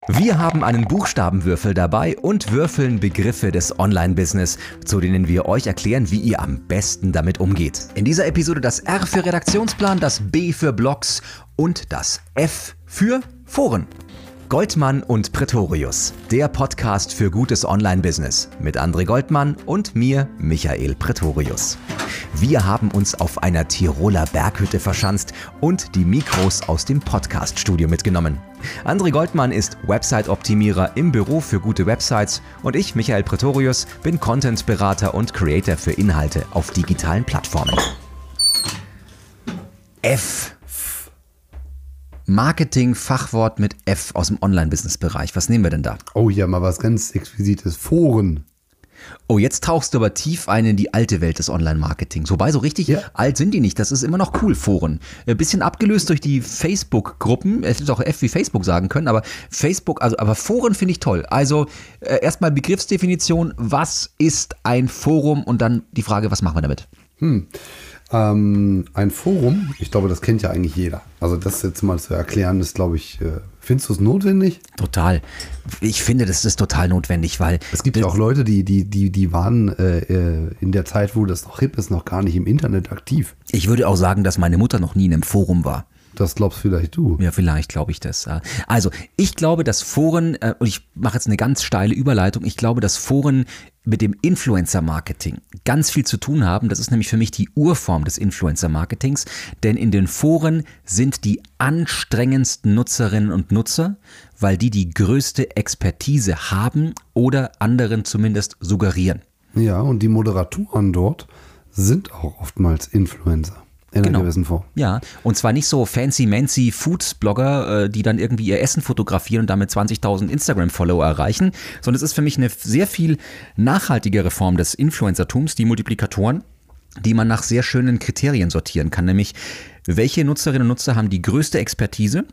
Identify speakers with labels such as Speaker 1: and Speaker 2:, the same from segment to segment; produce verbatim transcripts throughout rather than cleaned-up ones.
Speaker 1: Wir haben einen Buchstabenwürfel dabei und würfeln Begriffe des Online-Business, zu denen wir euch erklären, wie ihr am besten damit umgeht. In dieser Episode das R für Redaktionsplan, das B für Blogs und das F für Foren. Goldmann und Pretorius, der Podcast für gutes Online-Business mit André Goldmann und mir, Michael Pretorius. Wir haben uns auf einer Tiroler Berghütte verschanzt und die Mikros aus dem Podcast-Studio mitgenommen. André Goldmann ist Website-Optimierer im Büro für gute Websites und ich, Michael Pretorius, bin Content-Berater und Creator für Inhalte auf digitalen Plattformen. F. Marketing-Fachwort mit F aus dem Online-Business-Bereich. Was nehmen wir denn da?
Speaker 2: Oh ja, mal was ganz Exquisites. Foren.
Speaker 1: Oh, jetzt tauchst du aber tief ein in die alte Welt des Online-Marketings. Wobei, so richtig ja. alt sind die nicht. Das ist immer noch cool, Foren. Ein bisschen abgelöst durch die Facebook-Gruppen. Es hätte auch F wie Facebook sagen können, aber Facebook, also aber Foren finde ich toll. Also äh, erstmal Begriffsdefinition. Was ist ein Forum? Und dann die Frage, was machen wir damit?
Speaker 2: Hm. Ähm, ein Forum, ich glaube, das kennt ja eigentlich jeder. Also das jetzt mal zu erklären, ist, glaube ich, äh, findest du es notwendig?
Speaker 1: Total. Ich finde, das ist total notwendig, weil...
Speaker 2: Es gibt ja auch Leute, die, die, die, die waren äh, in der Zeit, wo das noch hip ist, noch gar nicht im Internet aktiv.
Speaker 1: Ich würde auch sagen, dass meine Mutter noch nie in einem Forum war.
Speaker 2: Das glaubst vielleicht du.
Speaker 1: Ja, vielleicht glaube ich das. Also, ich glaube, dass Foren, und ich mache jetzt eine ganz steile Überleitung, ich glaube, dass Foren mit dem Influencer-Marketing ganz viel zu tun haben. Das ist nämlich für mich die Urform des Influencer-Marketings, denn in den Foren sind die anstrengendsten Nutzerinnen und Nutzer, weil die die größte Expertise haben oder anderen zumindest suggerieren.
Speaker 2: Ja, und die Moderatoren dort sind auch oftmals Influencer. In einer gewissen Form.
Speaker 1: Ja, und zwar nicht so fancy-mancy Food-Blogger, die dann irgendwie ihr Essen fotografieren und damit zwanzigtausend Instagram-Follower erreichen, sondern es ist für mich eine sehr viel nachhaltigere Form des Influencertums, die Multiplikatoren, die man nach sehr schönen Kriterien sortieren kann, nämlich welche Nutzerinnen und Nutzer haben die größte Expertise,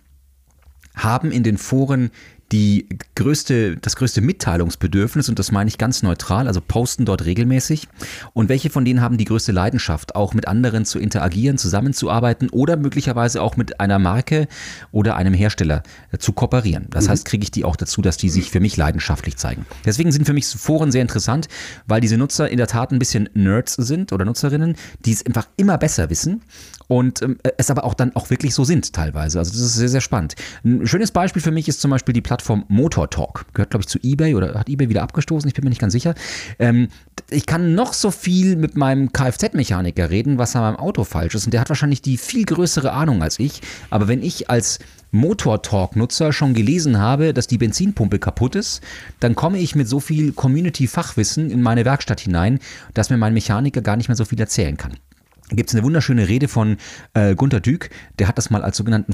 Speaker 1: haben in den Foren die größte, das größte Mitteilungsbedürfnis, und das meine ich ganz neutral, also posten dort regelmäßig, und welche von denen haben die größte Leidenschaft, auch mit anderen zu interagieren, zusammenzuarbeiten oder möglicherweise auch mit einer Marke oder einem Hersteller zu kooperieren. Das mhm. heißt, kriege ich die auch dazu, dass die sich für mich leidenschaftlich zeigen. Deswegen sind für mich Foren sehr interessant, weil diese Nutzer in der Tat ein bisschen Nerds sind oder Nutzerinnen, die es einfach immer besser wissen und ähm, es aber auch dann auch wirklich so sind teilweise. Also das ist sehr, sehr spannend. Ein schönes Beispiel für mich ist zum Beispiel die Plattform Motor Talk. Gehört, glaube ich, zu eBay oder hat eBay wieder abgestoßen? Ich bin mir nicht ganz sicher. Ähm, ich kann noch so viel mit meinem Kfz-Mechaniker reden, was an meinem Auto falsch ist. Und der hat wahrscheinlich die viel größere Ahnung als ich. Aber wenn ich als Motor Talk-Nutzer schon gelesen habe, dass die Benzinpumpe kaputt ist, dann komme ich mit so viel Community-Fachwissen in meine Werkstatt hinein, dass mir mein Mechaniker gar nicht mehr so viel erzählen kann. Da gibt es eine wunderschöne Rede von äh, Gunter Dück, der hat das mal als sogenannten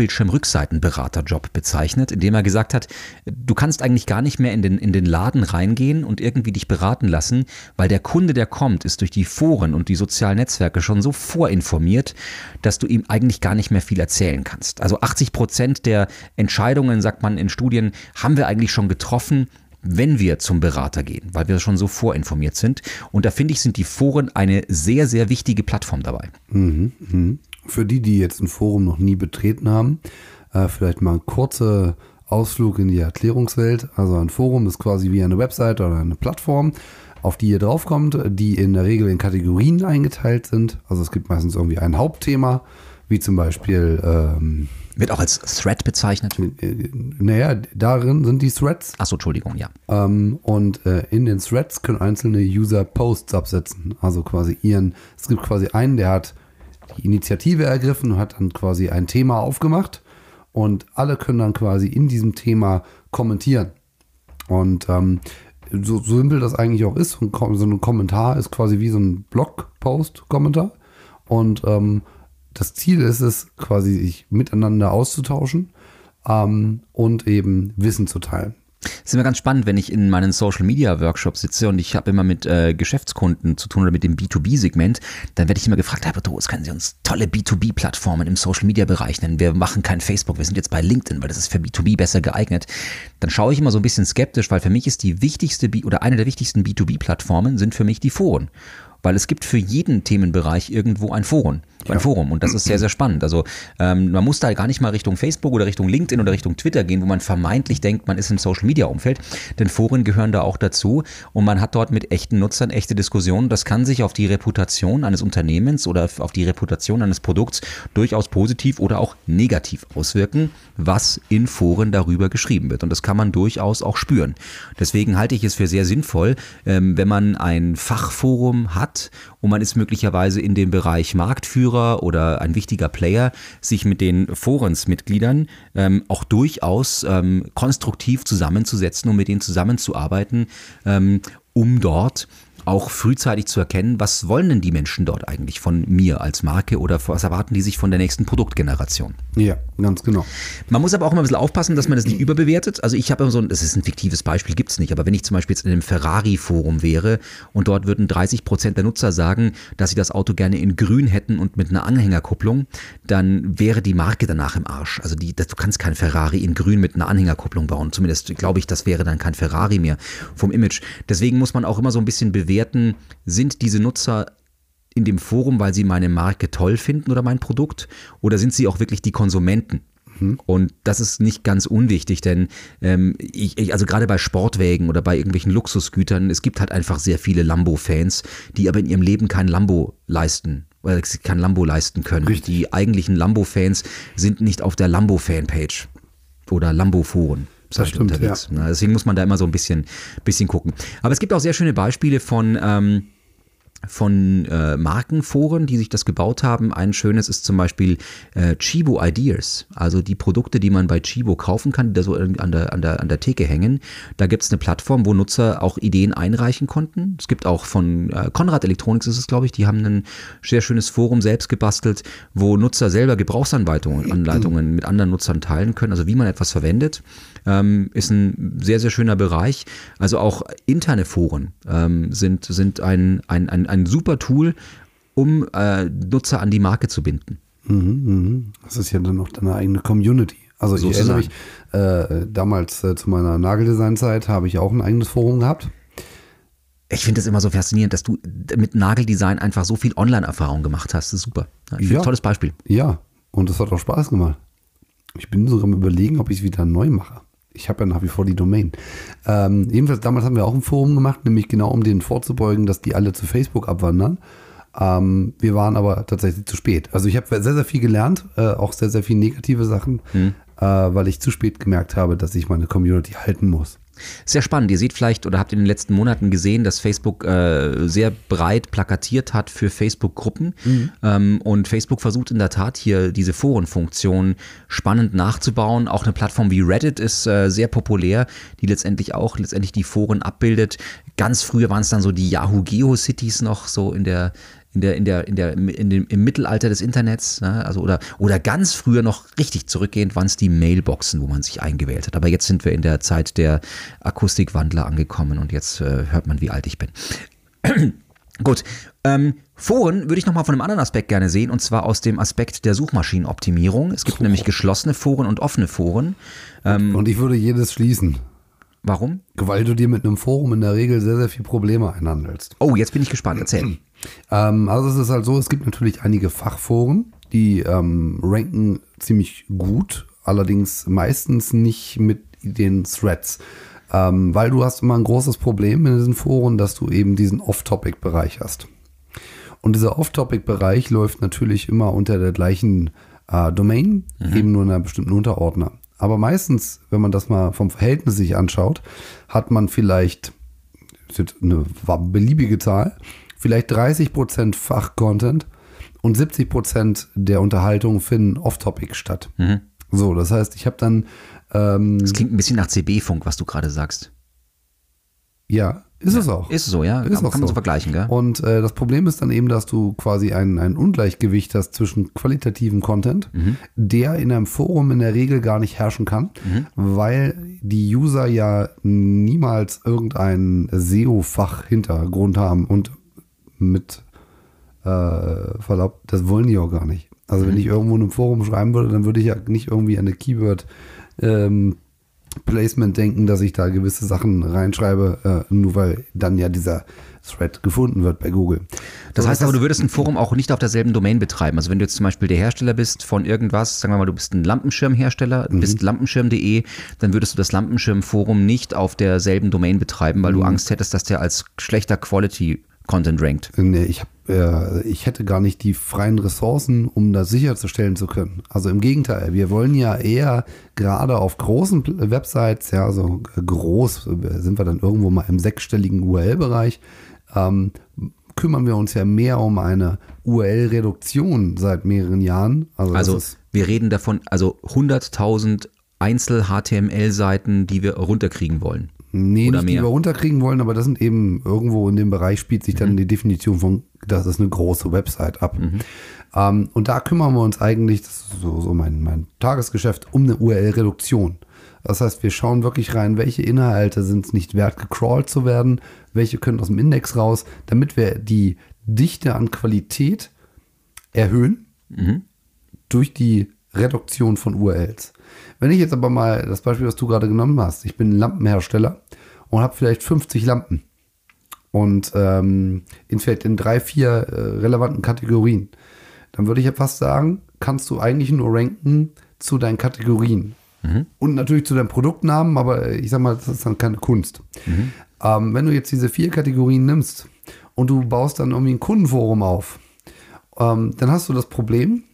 Speaker 1: Flachbildschirm-Rückseitenberaterjob bezeichnet, indem er gesagt hat, du kannst eigentlich gar nicht mehr in den, in den Laden reingehen und irgendwie dich beraten lassen, weil der Kunde, der kommt, ist durch die Foren und die sozialen Netzwerke schon so vorinformiert, dass du ihm eigentlich gar nicht mehr viel erzählen kannst. Also achtzig Prozent der Entscheidungen, sagt man in Studien, haben wir eigentlich schon getroffen, wenn wir zum Berater gehen, weil wir schon so vorinformiert sind. Und da finde ich, sind die Foren eine sehr, sehr wichtige Plattform dabei.
Speaker 2: Mhm, mh. Für die, die jetzt ein Forum noch nie betreten haben, äh, vielleicht mal ein kurzer Ausflug in die Erklärungswelt. Also ein Forum ist quasi wie eine Website oder eine Plattform, auf die ihr draufkommt, die in der Regel in Kategorien eingeteilt sind. Also es gibt meistens irgendwie ein Hauptthema, wie zum Beispiel... Ähm,
Speaker 1: Wird auch als Thread bezeichnet?
Speaker 2: Naja, darin sind die Threads.
Speaker 1: Achso, Entschuldigung, ja.
Speaker 2: Ähm, und äh, in den Threads können einzelne User Posts absetzen. Also quasi ihren, es gibt quasi einen, der hat die Initiative ergriffen und hat dann quasi ein Thema aufgemacht. Und alle können dann quasi in diesem Thema kommentieren. Und ähm, so, so simpel das eigentlich auch ist, so ein Kommentar ist quasi wie so ein Blogpost-Kommentar. Und ähm, das Ziel ist es, quasi sich miteinander auszutauschen ähm, und eben Wissen zu teilen.
Speaker 1: Es ist immer ganz spannend, wenn ich in meinen Social-Media-Workshops sitze und ich habe immer mit äh, Geschäftskunden zu tun oder mit dem B zwei B-Segment, dann werde ich immer gefragt, Herr Petrus, können Sie uns tolle B zwei B-Plattformen im Social-Media-Bereich nennen? Wir machen kein Facebook, wir sind jetzt bei LinkedIn, weil das ist für B zwei B besser geeignet. Dann schaue ich immer so ein bisschen skeptisch, weil für mich ist die wichtigste, B- oder eine der wichtigsten B zwei B-Plattformen sind für mich die Foren. weil es gibt für jeden Themenbereich irgendwo ein Forum. Ein
Speaker 2: Ja.
Speaker 1: Forum und das ist sehr, sehr spannend. Also ähm, man muss da gar nicht mal Richtung Facebook oder Richtung LinkedIn oder Richtung Twitter gehen, wo man vermeintlich denkt, man ist im Social-Media-Umfeld, denn Foren gehören da auch dazu und man hat dort mit echten Nutzern echte Diskussionen. Das kann sich auf die Reputation eines Unternehmens oder auf die Reputation eines Produkts durchaus positiv oder auch negativ auswirken, was in Foren darüber geschrieben wird und das kann man durchaus auch spüren. Deswegen halte ich es für sehr sinnvoll, ähm, wenn man ein Fachforum hat und man ist möglicherweise in dem Bereich Marktführer oder ein wichtiger Player, sich mit den Forensmitgliedern ähm, auch durchaus ähm, konstruktiv zusammenzusetzen und mit denen zusammenzuarbeiten, ähm, um dort auch frühzeitig zu erkennen, was wollen denn die Menschen dort eigentlich von mir als Marke oder was erwarten die sich von der nächsten Produktgeneration.
Speaker 2: Ja, ganz genau.
Speaker 1: Man muss aber auch immer ein bisschen aufpassen, dass man das nicht überbewertet. Also ich habe immer so ein, das ist ein fiktives Beispiel, gibt es nicht, aber wenn ich zum Beispiel jetzt in einem Ferrari-Forum wäre und dort würden dreißig Prozent der Nutzer sagen, dass sie das Auto gerne in grün hätten und mit einer Anhängerkupplung, dann wäre die Marke danach im Arsch. Also die, das, du kannst kein Ferrari in grün mit einer Anhängerkupplung bauen. Zumindest glaube ich, das wäre dann kein Ferrari mehr vom Image. Deswegen muss man auch immer so ein bisschen bewerten, sind diese Nutzer in dem Forum, weil sie meine Marke toll finden oder mein Produkt, oder sind sie auch wirklich die Konsumenten? Mhm. Und das ist nicht ganz unwichtig, denn ähm, ich, ich, also gerade bei Sportwägen oder bei irgendwelchen Luxusgütern, es gibt halt einfach sehr viele Lambo-Fans, die aber in ihrem Leben kein Lambo leisten oder kein Lambo leisten können.
Speaker 2: Richtig.
Speaker 1: Die eigentlichen Lambo-Fans sind nicht auf der Lambo-Fanpage oder Lambo-Foren.
Speaker 2: Das stimmt,
Speaker 1: unterwegs.
Speaker 2: ja.
Speaker 1: Deswegen muss man da immer so ein bisschen, bisschen gucken. Aber es gibt auch sehr schöne Beispiele von, ähm, von äh, Markenforen, die sich das gebaut haben. Ein schönes ist zum Beispiel äh, Chibo Ideas, also die Produkte, die man bei Chibo kaufen kann, die da so an der, an der, an der Theke hängen. Da gibt es eine Plattform, wo Nutzer auch Ideen einreichen konnten. Es gibt auch von äh, Konrad Electronics ist es, glaube ich, die haben ein sehr schönes Forum selbst gebastelt, wo Nutzer selber Gebrauchsanleitungen Anleitungen mit anderen Nutzern teilen können, also wie man etwas verwendet. Ähm, ist ein sehr, sehr schöner Bereich. Also auch interne Foren ähm, sind, sind ein, ein, ein, ein super Tool, um äh, Nutzer an die Marke zu binden.
Speaker 2: Mhm, das ist ja dann auch deine eigene Community. Also ich erinnere mich, äh, damals äh, zu meiner Nageldesign-Zeit habe ich auch ein eigenes Forum gehabt.
Speaker 1: Ich finde es immer so faszinierend, dass du mit Nageldesign einfach so viel Online-Erfahrung gemacht hast. Das ist super. Ich
Speaker 2: Ja.
Speaker 1: Ein tolles Beispiel.
Speaker 2: Ja, und das hat auch Spaß gemacht. Ich bin sogar am Überlegen, ob ich es wieder neu mache. Ich habe ja nach wie vor die Domain. Ähm, jedenfalls, damals haben wir auch ein Forum gemacht, nämlich genau um denen vorzubeugen, dass die alle zu Facebook abwandern. Ähm, wir waren aber tatsächlich zu spät. Also ich habe sehr, sehr viel gelernt, äh, auch sehr, sehr viele negative Sachen, hm. äh, weil ich zu spät gemerkt habe, dass ich meine Community halten muss.
Speaker 1: Sehr spannend. Ihr seht vielleicht oder habt in den letzten Monaten gesehen, dass Facebook äh, sehr breit plakatiert hat für Facebook-Gruppen. Mhm. Ähm, und Facebook versucht in der Tat hier diese Forenfunktion spannend nachzubauen. Auch eine Plattform wie Reddit ist äh, sehr populär, die letztendlich auch letztendlich die Foren abbildet. Ganz früher waren es dann so die Yahoo Geocities noch so in der in der, in der, in der, in dem, im Mittelalter des Internets, ne? Also oder, oder ganz früher noch richtig zurückgehend waren es die Mailboxen, wo man sich eingewählt hat. Aber jetzt sind wir in der Zeit der Akustikwandler angekommen und jetzt äh, hört man, wie alt ich bin. Gut, ähm, Foren würde ich nochmal von einem anderen Aspekt gerne sehen, und zwar aus dem Aspekt der Suchmaschinenoptimierung. Es gibt oh. nämlich geschlossene Foren und offene Foren.
Speaker 2: Ähm, und ich würde jedes schließen.
Speaker 1: Warum?
Speaker 2: Weil du dir mit einem Forum in der Regel sehr, sehr viele Probleme einhandelst.
Speaker 1: Oh, jetzt bin ich gespannt. Erzähl.
Speaker 2: Ähm, also es ist halt so, es gibt natürlich einige Fachforen, die ähm, ranken ziemlich gut, allerdings meistens nicht mit den Threads. Ähm, weil du hast immer ein großes Problem in diesen Foren, dass du eben diesen Off-Topic-Bereich hast. Und dieser Off-Topic-Bereich läuft natürlich immer unter der gleichen äh, Domain, mhm. eben nur in einer bestimmten Unterordner. Aber meistens, wenn man das mal vom Verhältnis sich anschaut, hat man vielleicht, das ist eine beliebige Zahl, vielleicht dreißig Prozent Fachcontent und siebzig Prozent der Unterhaltung finden off-topic statt. Mhm. So, das heißt, ich habe dann... Ähm,
Speaker 1: das klingt ein bisschen nach C B-Funk, was du gerade sagst.
Speaker 2: Ja, ist
Speaker 1: ja,
Speaker 2: es auch.
Speaker 1: Ist es so, ja.
Speaker 2: Ist
Speaker 1: kann,
Speaker 2: auch
Speaker 1: kann man
Speaker 2: so
Speaker 1: so vergleichen, gell?
Speaker 2: Und äh, das Problem ist dann eben, dass du quasi ein, ein Ungleichgewicht hast zwischen qualitativen Content, mhm. der in einem Forum in der Regel gar nicht herrschen kann, mhm. weil die User ja niemals irgendein S E O-Fach-Hintergrund haben und mit äh, Verlaub, das wollen die auch gar nicht. Also mhm. wenn ich irgendwo in einem Forum schreiben würde, dann würde ich ja nicht irgendwie eine Keyword ähm, Placement denken, dass ich da gewisse Sachen reinschreibe, äh, nur weil dann ja dieser Thread gefunden wird bei Google.
Speaker 1: Das
Speaker 2: so,
Speaker 1: heißt
Speaker 2: das
Speaker 1: aber, du würdest ein Forum auch nicht auf derselben Domain betreiben. Also wenn du jetzt zum Beispiel der Hersteller bist von irgendwas, sagen wir mal, du bist ein Lampenschirmhersteller, mhm. bist lampenschirm punkt de, dann würdest du das Lampenschirm-Forum nicht auf derselben Domain betreiben, weil mhm. du Angst hättest, dass der als schlechter Quality Content rankt.
Speaker 2: Nee, ich, hab, äh, ich hätte gar nicht die freien Ressourcen, um das sicherzustellen zu können. Also im Gegenteil, wir wollen ja eher gerade auf großen Websites, ja, so groß sind wir dann irgendwo mal im sechsstelligen U R L-Bereich, ähm, kümmern wir uns ja mehr um eine U R L-Reduktion seit mehreren Jahren. Also,
Speaker 1: also wir reden davon, also hunderttausend Einzel-H T M L-Seiten, die wir runterkriegen wollen.
Speaker 2: Nee,
Speaker 1: Oder
Speaker 2: nicht
Speaker 1: mehr.
Speaker 2: die wir runterkriegen wollen, aber das sind eben irgendwo in dem Bereich spielt sich dann
Speaker 1: Mhm.
Speaker 2: die Definition von, das ist eine große Website ab.
Speaker 1: Mhm.
Speaker 2: Ähm, und da kümmern wir uns eigentlich, das ist so, so mein, mein Tagesgeschäft, um eine U R L-Reduktion. Das heißt, wir schauen wirklich rein, welche Inhalte sind es nicht wert, gecrawlt zu werden, welche können aus dem Index raus, damit wir die Dichte an Qualität erhöhen
Speaker 1: Mhm.
Speaker 2: durch die Reduktion von U R Ls. Wenn ich jetzt aber mal das Beispiel, was du gerade genommen hast, ich bin ein Lampenhersteller und habe vielleicht fünfzig Lampen und ähm, in vielleicht in drei, vier äh, relevanten Kategorien, dann würde ich ja fast sagen, kannst du eigentlich nur ranken zu deinen Kategorien.
Speaker 1: Mhm.
Speaker 2: Und natürlich zu deinem Produktnamen, aber ich sag mal, das ist dann keine Kunst.
Speaker 1: Mhm.
Speaker 2: Ähm, wenn du jetzt diese vier Kategorien nimmst und du baust dann irgendwie ein Kundenforum auf, ähm, dann hast du das Problem,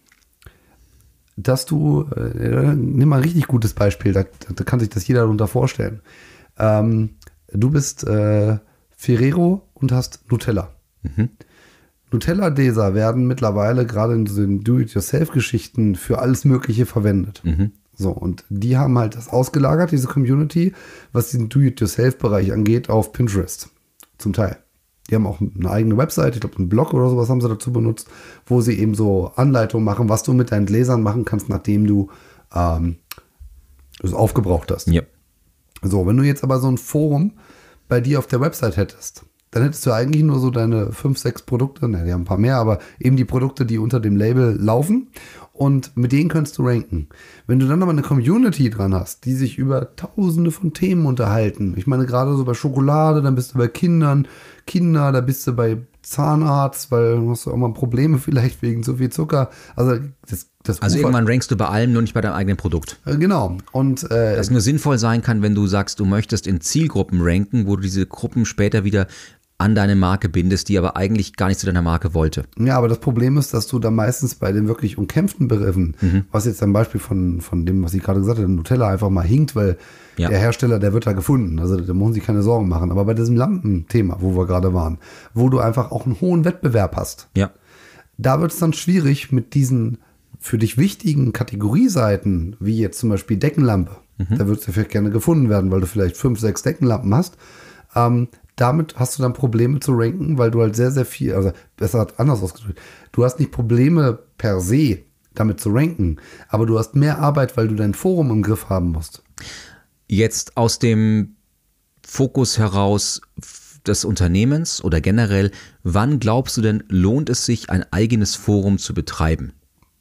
Speaker 2: dass du, äh, nimm mal ein richtig gutes Beispiel, da, da kann sich das jeder darunter vorstellen. Ähm, du bist äh, Ferrero und hast Nutella.
Speaker 1: Mhm.
Speaker 2: Nutella-Deser werden mittlerweile gerade in diesen Do-it-yourself-Geschichten für alles Mögliche verwendet.
Speaker 1: Mhm.
Speaker 2: So, und die haben halt das ausgelagert, diese Community, was diesen Do-it-yourself-Bereich angeht, auf Pinterest. Zum Teil. Die haben auch eine eigene Website, ich glaube, einen Blog oder sowas haben sie dazu benutzt, wo sie eben so Anleitungen machen, was du mit deinen Gläsern machen kannst, nachdem du ähm, es aufgebraucht hast.
Speaker 1: Ja.
Speaker 2: So, wenn du jetzt aber so ein Forum bei dir auf der Website hättest, dann hättest du eigentlich nur so deine fünf, sechs Produkte, ne, die haben ein paar mehr, aber eben die Produkte, die unter dem Label laufen und mit denen kannst du ranken. Wenn du dann aber eine Community dran hast, die sich über tausende von Themen unterhalten, ich meine gerade so bei Schokolade, dann bist du bei Kindern, Kinder, da bist du bei Zahnarzt, weil du hast auch mal Probleme vielleicht wegen zu viel Zucker. Also das, das
Speaker 1: Also
Speaker 2: Ufer-
Speaker 1: irgendwann rankst du bei allem, nur nicht bei deinem eigenen Produkt.
Speaker 2: Äh, Genau. Und äh,
Speaker 1: Das nur sinnvoll sein kann, wenn du sagst, du möchtest in Zielgruppen ranken, wo du diese Gruppen später wieder an deine Marke bindest, die aber eigentlich gar nicht zu deiner Marke wollte.
Speaker 2: ja, aber das Problem ist, dass du da meistens bei den wirklich umkämpften Begriffen,
Speaker 1: Mhm.
Speaker 2: was jetzt ein Beispiel von, von dem, was ich gerade gesagt habe, Nutella einfach mal hinkt, weil
Speaker 1: Ja.
Speaker 2: der Hersteller, der wird da gefunden. Also da muss sich keine Sorgen machen. Aber bei diesem Lampenthema, wo wir gerade waren, wo du einfach auch einen hohen Wettbewerb hast,
Speaker 1: Ja.
Speaker 2: da wird es dann schwierig mit diesen für dich wichtigen Kategorieseiten, wie jetzt zum Beispiel Deckenlampe.
Speaker 1: Mhm.
Speaker 2: Da würdest du vielleicht gerne gefunden werden, weil du vielleicht fünf, sechs Deckenlampen hast. Ähm, damit hast du dann Probleme zu ranken, weil du halt sehr, sehr viel, also besser anders ausgedrückt, du hast nicht Probleme per se damit zu ranken, aber du hast mehr Arbeit, weil du dein Forum im Griff haben musst.
Speaker 1: Jetzt aus dem Fokus heraus des Unternehmens oder generell, wann glaubst du denn, lohnt es sich, ein eigenes Forum zu betreiben?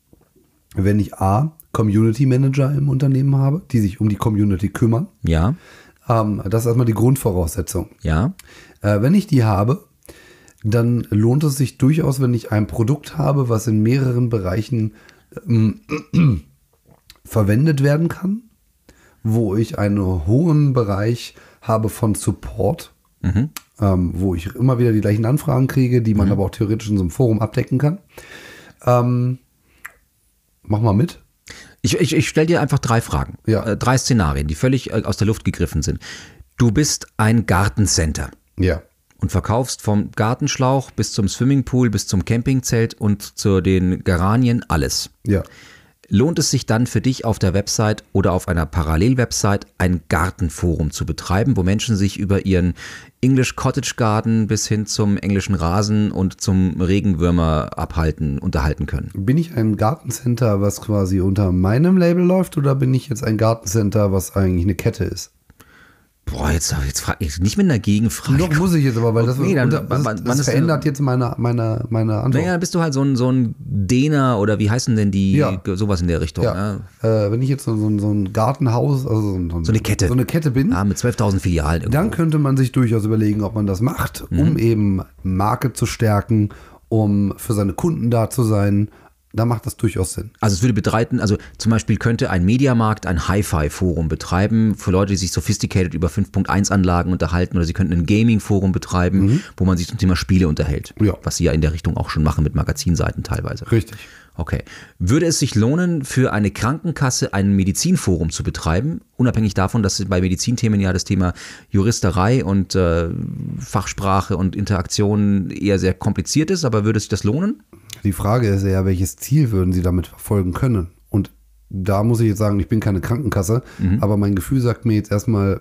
Speaker 2: Wenn ich A, Community Manager im Unternehmen habe, die sich um die Community kümmern,
Speaker 1: Ja,
Speaker 2: ähm, das ist erstmal die Grundvoraussetzung.
Speaker 1: ja,
Speaker 2: Äh, wenn ich die habe, dann lohnt es sich durchaus, wenn ich ein Produkt habe, was in mehreren Bereichen ähm, verwendet werden kann, wo ich einen hohen Bereich habe von Support,
Speaker 1: mhm.
Speaker 2: ähm, wo ich immer wieder die gleichen Anfragen kriege, die man
Speaker 1: Mhm.
Speaker 2: aber auch theoretisch in so einem Forum abdecken kann. Ähm, mach mal mit.
Speaker 1: Ich, ich, ich stelle dir einfach drei Fragen,
Speaker 2: Ja.
Speaker 1: äh, drei Szenarien, die völlig äh, aus der Luft gegriffen sind. Du bist ein Gartencenter
Speaker 2: Ja.
Speaker 1: und verkaufst vom Gartenschlauch bis zum Swimmingpool, bis zum Campingzelt und zu den Geranien alles.
Speaker 2: Ja.
Speaker 1: Lohnt es sich dann für dich auf der Website oder auf einer Parallelwebsite ein Gartenforum zu betreiben, wo Menschen sich über ihren English Cottage Garden bis hin zum englischen Rasen und zum Regenwürmer abhalten, unterhalten können?
Speaker 2: Bin ich ein Gartencenter, was quasi unter meinem Label läuft, oder bin ich jetzt ein Gartencenter, was eigentlich eine Kette ist?
Speaker 1: Boah, jetzt, jetzt frage ich nicht mit einer Gegenfrage.
Speaker 2: Doch, muss ich jetzt aber, weil das,
Speaker 1: nee, dann,
Speaker 2: das, das,
Speaker 1: wann,
Speaker 2: das verändert jetzt meine, meine, meine Antwort.
Speaker 1: Naja, dann bist du halt so ein, so ein Dehner oder wie heißen denn die,
Speaker 2: ja.
Speaker 1: sowas in der Richtung.
Speaker 2: Ja. Ja. Äh, wenn ich jetzt so, so, so ein Gartenhaus, also so, so,
Speaker 1: so eine Kette.
Speaker 2: So eine Kette bin.
Speaker 1: Ja, mit zwölftausend Filialen. Irgendwo.
Speaker 2: Dann könnte man sich durchaus überlegen, ob man das macht, um mhm. eben Marke zu stärken, um für seine Kunden da zu sein. Da macht das durchaus Sinn.
Speaker 1: Also es würde betreiben, also zum Beispiel könnte ein Mediamarkt ein Hi-Fi-Forum betreiben für Leute, die sich sophisticated über fünf Punkt eins Anlagen unterhalten, oder sie könnten ein Gaming-Forum betreiben, mhm. wo man sich zum Thema Spiele unterhält. Ja. Was sie ja in der Richtung auch schon machen mit Magazinseiten teilweise.
Speaker 2: Richtig.
Speaker 1: Okay. Würde es sich lohnen, für eine Krankenkasse ein Medizinforum zu betreiben, unabhängig davon, dass bei Medizinthemen ja das Thema Juristerei und äh, Fachsprache und Interaktion eher sehr kompliziert ist, aber würde sich das lohnen?
Speaker 2: Die Frage ist ja, welches Ziel würden Sie damit verfolgen können? Und da muss ich jetzt sagen, ich bin keine Krankenkasse, mhm. aber mein Gefühl sagt mir jetzt erstmal,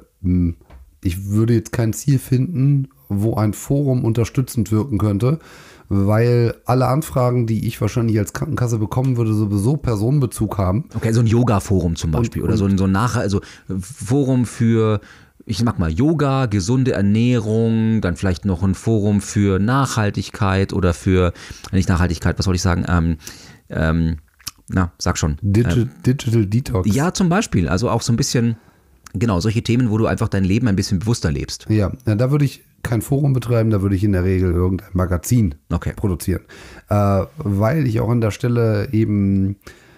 Speaker 2: ich würde jetzt kein Ziel finden, wo ein Forum unterstützend wirken könnte, weil alle Anfragen, die ich wahrscheinlich als Krankenkasse bekommen würde, sowieso Personenbezug haben.
Speaker 1: Okay, so ein Yoga-Forum zum Beispiel und, oder so ein, so ein Nachher, also Forum für, ich mag mal Yoga, gesunde Ernährung, dann vielleicht noch ein Forum für Nachhaltigkeit oder für, nicht Nachhaltigkeit, was soll ich sagen, ähm, ähm, na, sag schon.
Speaker 2: Digital, ähm, Digital Detox.
Speaker 1: Ja, zum Beispiel, also auch so ein bisschen, genau, solche Themen, wo du einfach dein Leben ein bisschen bewusster lebst.
Speaker 2: Ja, ja, da würde ich kein Forum betreiben, da würde ich in der Regel irgendein Magazin
Speaker 1: okay.
Speaker 2: produzieren. Äh, weil ich auch an der Stelle eben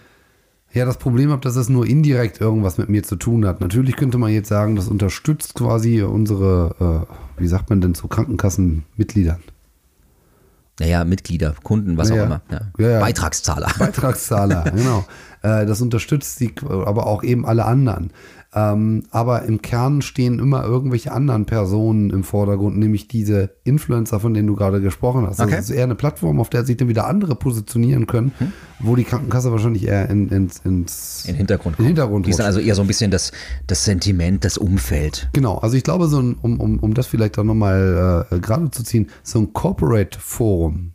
Speaker 2: ja das Problem habe, dass es nur indirekt irgendwas mit mir zu tun hat. Natürlich könnte man jetzt sagen, das unterstützt quasi unsere, äh, wie sagt man denn zu Krankenkassenmitgliedern?
Speaker 1: Naja, Mitglieder, Kunden, was
Speaker 2: naja,
Speaker 1: auch immer. Ja.
Speaker 2: Ja, ja.
Speaker 1: Beitragszahler.
Speaker 2: Beitragszahler, genau. Äh, das unterstützt die, aber auch eben alle anderen. Ähm, aber im Kern stehen immer irgendwelche anderen Personen im Vordergrund, nämlich diese Influencer, von denen du gerade gesprochen hast.
Speaker 1: Okay.
Speaker 2: Das ist eher eine Plattform, auf der sich dann wieder andere positionieren können, hm. wo die Krankenkasse wahrscheinlich eher in, in, ins
Speaker 1: in Hintergrund
Speaker 2: in Hintergrund
Speaker 1: die ist dann also eher so ein bisschen das, das Sentiment, das Umfeld.
Speaker 2: Genau, also ich glaube, so ein, um, um, um das vielleicht dann nochmal äh, gerade zu ziehen, so ein Corporate Forum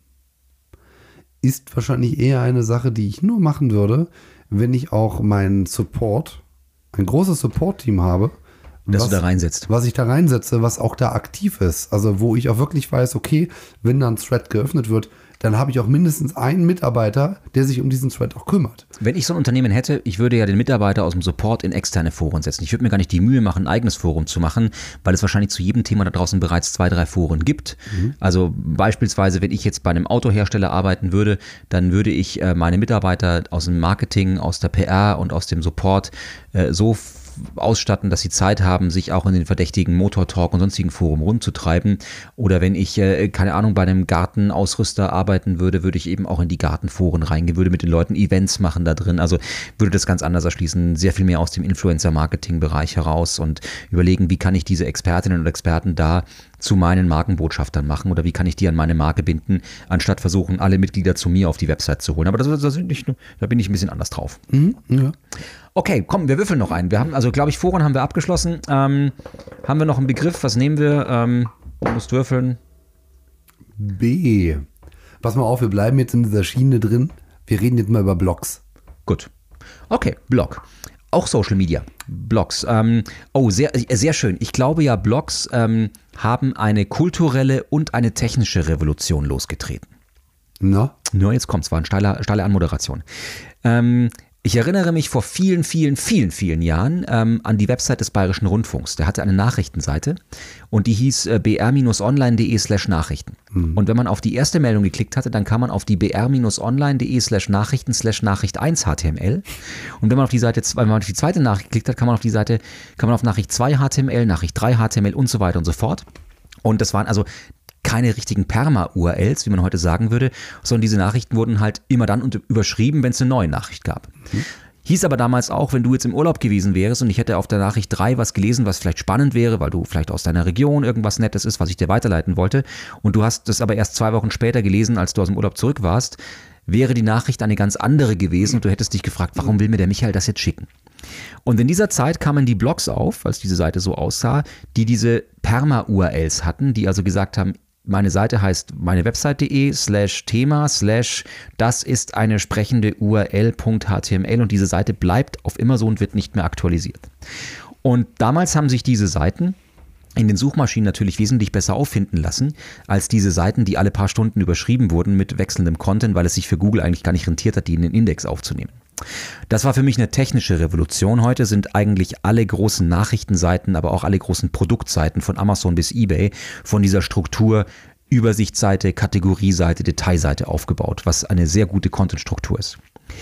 Speaker 2: ist wahrscheinlich eher eine Sache, die ich nur machen würde, wenn ich auch meinen Support, ein großes Support-Team habe,
Speaker 1: dass
Speaker 2: was,
Speaker 1: du da reinsetzt.
Speaker 2: Was ich da reinsetze, was auch da aktiv ist. Also wo ich auch wirklich weiß, okay, wenn da ein Thread geöffnet wird, dann habe ich auch mindestens einen Mitarbeiter, der sich um diesen Thread auch kümmert.
Speaker 1: Wenn ich so ein Unternehmen hätte, ich würde ja den Mitarbeiter aus dem Support in externe Foren setzen. Ich würde mir gar nicht die Mühe machen, ein eigenes Forum zu machen, weil es wahrscheinlich zu jedem Thema da draußen bereits zwei, drei Foren gibt. Mhm. Also beispielsweise, wenn ich jetzt bei einem Autohersteller arbeiten würde, dann würde ich äh, meine Mitarbeiter aus dem Marketing, aus der P R und aus dem Support äh, so ausstatten, dass sie Zeit haben, sich auch in den verdächtigen Motor-Talk und sonstigen Foren rumzutreiben. Oder wenn ich, äh, keine Ahnung, bei einem Gartenausrüster arbeiten würde, würde ich eben auch in die Gartenforen reingehen, würde mit den Leuten Events machen da drin. Also würde das ganz anders erschließen, sehr viel mehr aus dem Influencer-Marketing-Bereich heraus und überlegen, wie kann ich diese Expertinnen und Experten da zu meinen Markenbotschaftern machen oder wie kann ich die an meine Marke binden, anstatt versuchen, alle Mitglieder zu mir auf die Website zu holen. Aber das, das sind nicht, da bin ich ein bisschen anders drauf.
Speaker 2: Mhm, ja.
Speaker 1: Okay, komm, wir würfeln noch einen. Wir haben, also glaube ich, Foren haben wir abgeschlossen. Ähm, haben wir noch einen Begriff? Was nehmen wir? Ähm, du musst würfeln.
Speaker 2: B. Pass mal auf, wir bleiben jetzt in dieser Schiene drin. Wir reden jetzt mal über Blogs.
Speaker 1: Gut. Okay, Blog. Auch Social Media. Blogs. Ähm, oh, sehr, sehr schön. Ich glaube ja, Blogs ähm, haben eine kulturelle und eine technische Revolution losgetreten.
Speaker 2: Na?
Speaker 1: Nur jetzt kommt's, war eine steile, steile Anmoderation. Ähm, Ich erinnere mich vor vielen, vielen, vielen, vielen Jahren ähm, an die Website des Bayerischen Rundfunks. Der hatte eine Nachrichtenseite und die hieß äh, br-online.de slash Nachrichten. Mhm. Und wenn man auf die erste Meldung geklickt hatte, dann kam man auf die br-online.de slash Nachrichten slash Nachricht eins H T M L. Und wenn man auf die Seite, wenn man auf die zweite Nachricht geklickt hat, kann man auf die Seite, kann man auf Nachricht zwei H T M L, Nachricht drei H T M L und so weiter und so fort. Und das waren also keine richtigen Perma-U R Ls, wie man heute sagen würde, sondern diese Nachrichten wurden halt immer dann überschrieben, wenn es eine neue Nachricht gab. Mhm. Hieß aber damals auch, wenn du jetzt im Urlaub gewesen wärst und ich hätte auf der Nachricht drei was gelesen, was vielleicht spannend wäre, weil du vielleicht aus deiner Region irgendwas Nettes ist, was ich dir weiterleiten wollte, und du hast das aber erst zwei Wochen später gelesen, als du aus dem Urlaub zurück warst, wäre die Nachricht eine ganz andere gewesen und du hättest dich gefragt, warum will mir der Michael das jetzt schicken? Und in dieser Zeit kamen die Blogs auf, als diese Seite so aussah, die diese Perma-U R Ls hatten, die also gesagt haben, meine Seite heißt meinewebsite.de slash Thema slash das ist eine sprechende U R L.html und diese Seite bleibt auf immer so und wird nicht mehr aktualisiert. Und damals haben sich diese Seiten in den Suchmaschinen natürlich wesentlich besser auffinden lassen, als diese Seiten, die alle paar Stunden überschrieben wurden mit wechselndem Content, weil es sich für Google eigentlich gar nicht rentiert hat, die in den Index aufzunehmen. Das war für mich eine technische Revolution. Heute sind eigentlich alle großen Nachrichtenseiten, aber auch alle großen Produktseiten von Amazon bis eBay von dieser Struktur Übersichtsseite, Kategorieseite, Detailseite aufgebaut, was eine sehr gute Contentstruktur ist.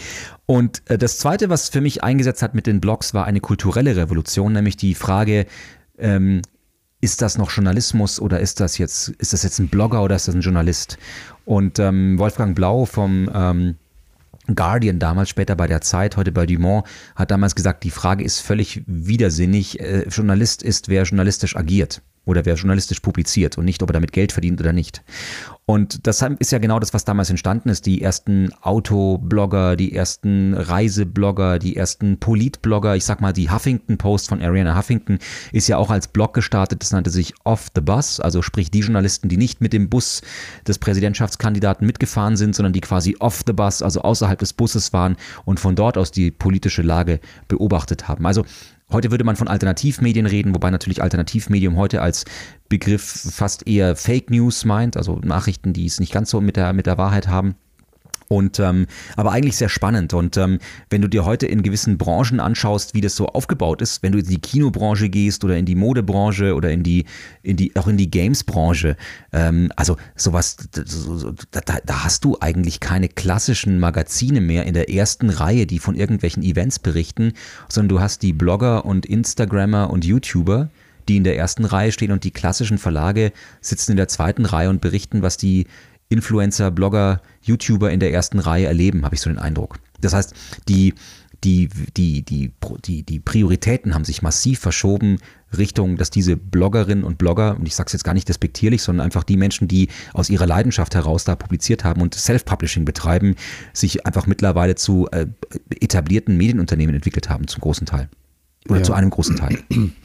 Speaker 1: Und das Zweite, was für mich eingesetzt hat mit den Blogs, war eine kulturelle Revolution, nämlich die Frage, ähm, ist das noch Journalismus oder ist das jetzt, ist das jetzt ein Blogger oder ist das ein Journalist? Und ähm, Wolfgang Blau vom ähm, Guardian, damals später bei der Zeit, heute bei Dumont, hat damals gesagt, die Frage ist völlig widersinnig. Äh, Journalist ist, wer journalistisch agiert oder wer journalistisch publiziert und nicht, ob er damit Geld verdient oder nicht. Und das ist ja genau das, was damals entstanden ist. Die ersten Autoblogger, die ersten Reiseblogger, die ersten Politblogger, ich sag mal, die Huffington Post von Arianna Huffington ist ja auch als Blog gestartet. Das nannte sich Off the Bus, also sprich die Journalisten, die nicht mit dem Bus des Präsidentschaftskandidaten mitgefahren sind, sondern die quasi off the bus, also außerhalb des Busses waren und von dort aus die politische Lage beobachtet haben. Also heute würde man von Alternativmedien reden, wobei natürlich Alternativmedium heute als Begriff fast eher Fake News meint, also Nachrichten, die es nicht ganz so mit der, mit der Wahrheit haben. Und ähm, aber eigentlich sehr spannend. Und ähm, wenn du dir heute in gewissen Branchen anschaust, wie das so aufgebaut ist, wenn du in die Kinobranche gehst oder in die Modebranche oder in die, in die auch in die Gamesbranche, ähm, also sowas, so, da, da hast du eigentlich keine klassischen Magazine mehr in der ersten Reihe, die von irgendwelchen Events berichten, sondern du hast die Blogger und Instagrammer und YouTuber, die in der ersten Reihe stehen und die klassischen Verlage sitzen in der zweiten Reihe und berichten, was die Influencer, Blogger, YouTuber in der ersten Reihe erleben, habe ich so den Eindruck. Das heißt, die, die, die, die, die, die Prioritäten haben sich massiv verschoben Richtung, dass diese Bloggerinnen und Blogger, und ich sage es jetzt gar nicht despektierlich, sondern einfach die Menschen, die aus ihrer Leidenschaft heraus da publiziert haben und Self-Publishing betreiben, sich einfach mittlerweile zu äh, etablierten Medienunternehmen entwickelt haben, zum großen Teil. Oder ja. zu einem großen Teil.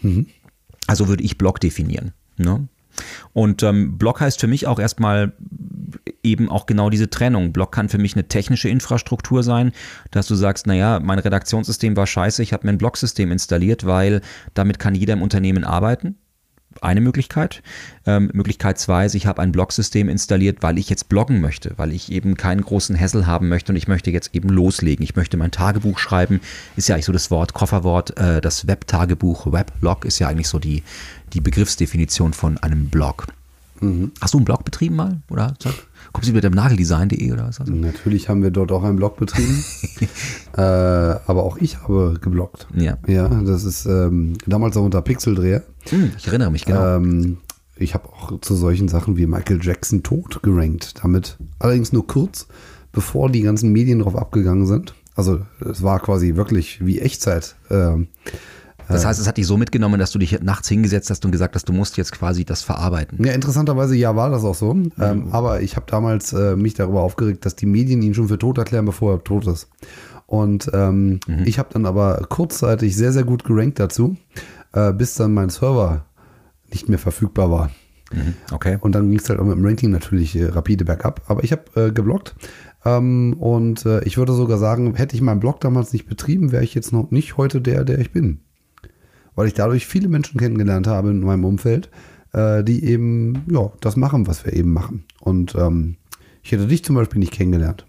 Speaker 1: Also würde ich Blog definieren, ne? Und ähm, Blog heißt für mich auch erstmal eben auch genau diese Trennung. Blog kann für mich eine technische Infrastruktur sein, dass du sagst, naja, mein Redaktionssystem war scheiße, ich habe mir ein Blog-System installiert, weil damit kann jeder im Unternehmen arbeiten. Eine Möglichkeit. Ähm, Möglichkeit zwei ist, ich habe ein Blog-System installiert, weil ich jetzt bloggen möchte, weil ich eben keinen großen Hassel haben möchte und ich möchte jetzt eben loslegen. Ich möchte mein Tagebuch schreiben, ist ja eigentlich so das Wort, Kofferwort, äh, das Web-Tagebuch, Weblog ist ja eigentlich so die, die Begriffsdefinition von einem Blog. Mhm. Hast du einen Blog betrieben mal? Oder kommst du mit dem Nageldesign punkt de oder was?
Speaker 2: Natürlich haben wir dort auch einen Blog betrieben. äh, aber auch ich habe gebloggt.
Speaker 1: Ja.
Speaker 2: Ja, das ist ähm, damals auch unter Pixeldreher.
Speaker 1: Hm, ich erinnere mich, genau.
Speaker 2: Ähm, ich habe auch zu solchen Sachen wie Michael Jackson tot gerankt damit. Allerdings nur kurz, bevor die ganzen Medien drauf abgegangen sind. Also es war quasi wirklich wie Echtzeit. Ähm,
Speaker 1: Das heißt, es hat dich so mitgenommen, dass du dich nachts hingesetzt hast und gesagt hast, du musst jetzt quasi das verarbeiten.
Speaker 2: Ja, interessanterweise, ja, war das auch so. Mhm. Ähm, aber ich habe damals äh, mich darüber aufgeregt, dass die Medien ihn schon für tot erklären, bevor er tot ist. Und ähm, mhm. ich habe dann aber kurzzeitig sehr, sehr gut gerankt dazu, äh, bis dann mein Server nicht mehr verfügbar war.
Speaker 1: Mhm. Okay.
Speaker 2: Und dann ging es halt auch mit dem Ranking natürlich äh, rapide bergab. Aber ich habe äh, gebloggt. Ähm, und äh, ich würde sogar sagen, hätte ich meinen Blog damals nicht betrieben, wäre ich jetzt noch nicht heute der, der ich bin. Weil ich dadurch viele Menschen kennengelernt habe in meinem Umfeld, äh, die eben ja das machen, was wir eben machen. Und ähm, ich hätte dich zum Beispiel nicht kennengelernt.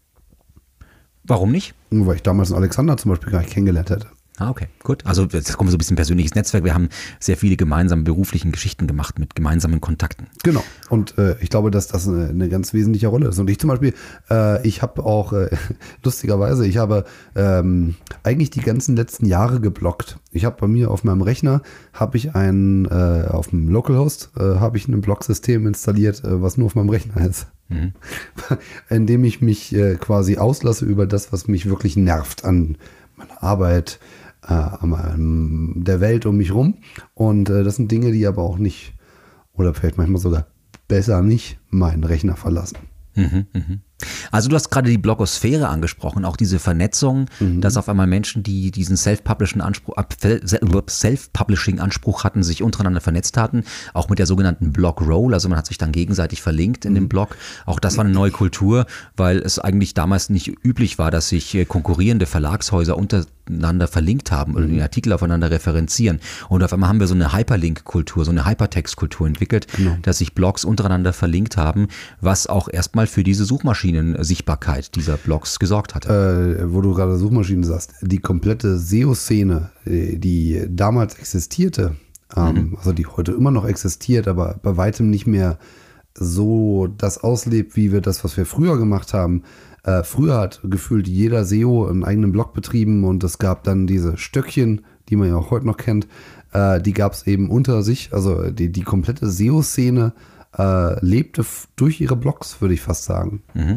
Speaker 1: Warum nicht?
Speaker 2: Weil ich damals einen Alexander zum Beispiel gar nicht kennengelernt hätte.
Speaker 1: Ah, okay, gut. Also jetzt kommen wir so ein bisschen persönliches Netzwerk. Wir haben sehr viele gemeinsame beruflichen Geschichten gemacht mit gemeinsamen Kontakten.
Speaker 2: Genau. Und äh, ich glaube, dass das eine, eine ganz wesentliche Rolle ist. Und ich zum Beispiel, äh, ich habe auch, äh, lustigerweise, ich habe ähm, eigentlich die ganzen letzten Jahre gebloggt. Ich habe bei mir auf meinem Rechner, habe ich einen, äh, auf dem Localhost, äh, habe ich ein Blog-System installiert, äh, was nur auf meinem Rechner ist. Mhm. In dem ich mich äh, quasi auslasse über das, was mich wirklich nervt an meiner Arbeit, äh, an der Welt um mich rum. Und äh, das sind Dinge, die aber auch nicht, oder vielleicht manchmal sogar besser nicht, meinen Rechner verlassen.
Speaker 1: Mhm, mhm. Also du hast gerade die Blogosphäre angesprochen, auch diese Vernetzung, mhm. dass auf einmal Menschen, die diesen Self-Publishing-Anspruch, Self-Publishing-Anspruch hatten, sich untereinander vernetzt hatten, auch mit der sogenannten Blog-Roll, also man hat sich dann gegenseitig verlinkt in mhm. dem Blog. Auch das war eine neue Kultur, weil es eigentlich damals nicht üblich war, dass sich konkurrierende Verlagshäuser untereinander verlinkt haben oder den Artikel aufeinander referenzieren. Und auf einmal haben wir so eine Hyperlink-Kultur, so eine Hypertext-Kultur entwickelt, genau. dass sich Blogs untereinander verlinkt haben, was auch erstmal für diese Suchmaschinen-Sichtbarkeit dieser Blogs gesorgt hatte.
Speaker 2: Äh, wo du gerade Suchmaschinen sagst, die komplette S E O-Szene, die damals existierte, ähm, mhm. also die heute immer noch existiert, aber bei weitem nicht mehr so das auslebt, wie wir das, was wir früher gemacht haben. Äh, früher hat gefühlt jeder S E O einen eigenen Blog betrieben und es gab dann diese Stöckchen, die man ja auch heute noch kennt, äh, die gab es eben unter sich, also die, die komplette S E O-Szene äh, lebte f- durch ihre Blogs, würde ich fast sagen.
Speaker 1: Mhm.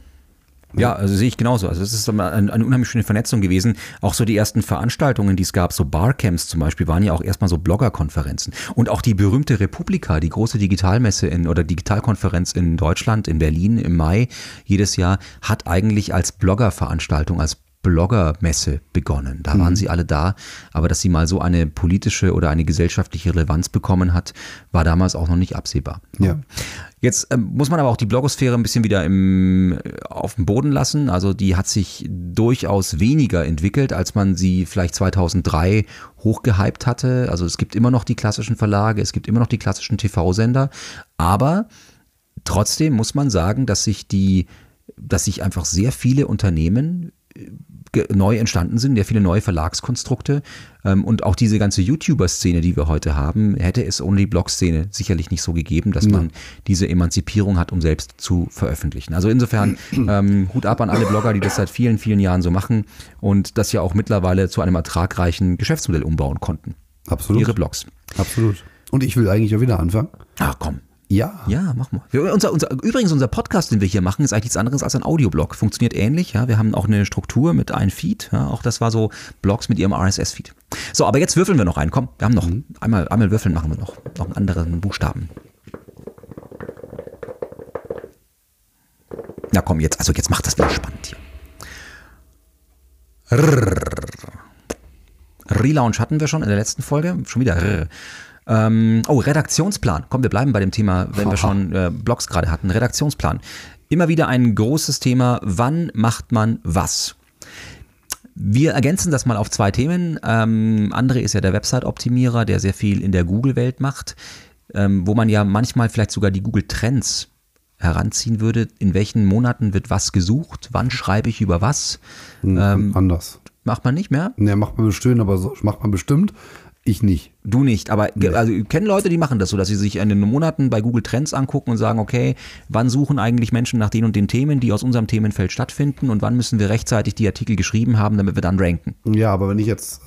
Speaker 1: Ja, also sehe ich genauso. Also es ist eine, eine unheimlich schöne Vernetzung gewesen. Auch so die ersten Veranstaltungen, die es gab, so Barcamps zum Beispiel, waren ja auch erstmal so Bloggerkonferenzen. Und auch die berühmte Republika, die große Digitalmesse in, oder Digitalkonferenz in Deutschland, in Berlin im Mai jedes Jahr, hat eigentlich als Bloggerveranstaltung, als Bloggermesse begonnen. Da mhm. waren sie alle da, aber dass sie mal so eine politische oder eine gesellschaftliche Relevanz bekommen hat, war damals auch noch nicht absehbar.
Speaker 2: Ja.
Speaker 1: Jetzt ähm, muss man aber auch die Blogosphäre ein bisschen wieder im, auf den Boden lassen. Also die hat sich durchaus weniger entwickelt, als man sie vielleicht zweitausenddrei hochgehypt hatte. Also es gibt immer noch die klassischen Verlage, es gibt immer noch die klassischen T V-Sender, aber trotzdem muss man sagen, dass sich die, dass sich einfach sehr viele Unternehmen neu entstanden sind, sehr viele neue Verlagskonstrukte ähm, und auch diese ganze YouTuber-Szene, die wir heute haben, hätte es ohne die Blog-Szene sicherlich nicht so gegeben, dass man ja. diese Emanzipierung hat, um selbst zu veröffentlichen. Also insofern ähm, Hut ab an alle Blogger, die das seit vielen, vielen Jahren so machen und das ja auch mittlerweile zu einem ertragreichen Geschäftsmodell umbauen konnten.
Speaker 2: Absolut.
Speaker 1: Ihre Blogs.
Speaker 2: Absolut. Und ich will eigentlich auch wieder anfangen.
Speaker 1: Ach komm.
Speaker 2: Ja.
Speaker 1: Ja, mach mal. Wir, unser, unser, übrigens, unser Podcast, den wir hier machen, ist eigentlich nichts anderes als ein Audioblog. Funktioniert ähnlich, ja. Wir haben auch eine Struktur mit einem Feed, ja. Auch das war so Blogs mit ihrem R S S-Feed. So, aber jetzt würfeln wir noch einen. Komm, wir haben noch mhm. einmal, einmal würfeln machen wir noch. Noch einen anderen Buchstaben. Na komm, jetzt, also jetzt macht das wieder spannend hier. Relaunch hatten wir schon in der letzten Folge. Schon wieder. Rrr. Ähm, oh, Redaktionsplan. Komm, wir bleiben bei dem Thema, wenn wir schon äh, Blogs gerade hatten. Redaktionsplan. Immer wieder ein großes Thema. Wann macht man was? Wir ergänzen das mal auf zwei Themen. Ähm, André ist ja der Website-Optimierer, der sehr viel in der Google-Welt macht, ähm, wo man ja manchmal vielleicht sogar die Google-Trends heranziehen würde. In welchen Monaten wird was gesucht? Wann schreibe ich über was?
Speaker 2: Ähm, Anders.
Speaker 1: Macht man nicht mehr?
Speaker 2: Ne, macht man bestimmt, aber so macht man bestimmt. Ich nicht.
Speaker 1: Du nicht, aber nee. Also ich kenne Leute, die machen das so, dass sie sich in den Monaten bei Google Trends angucken und sagen, okay, wann suchen eigentlich Menschen nach den und den Themen, die aus unserem Themenfeld stattfinden und wann müssen wir rechtzeitig die Artikel geschrieben haben, damit wir dann ranken.
Speaker 2: Ja, aber wenn ich jetzt,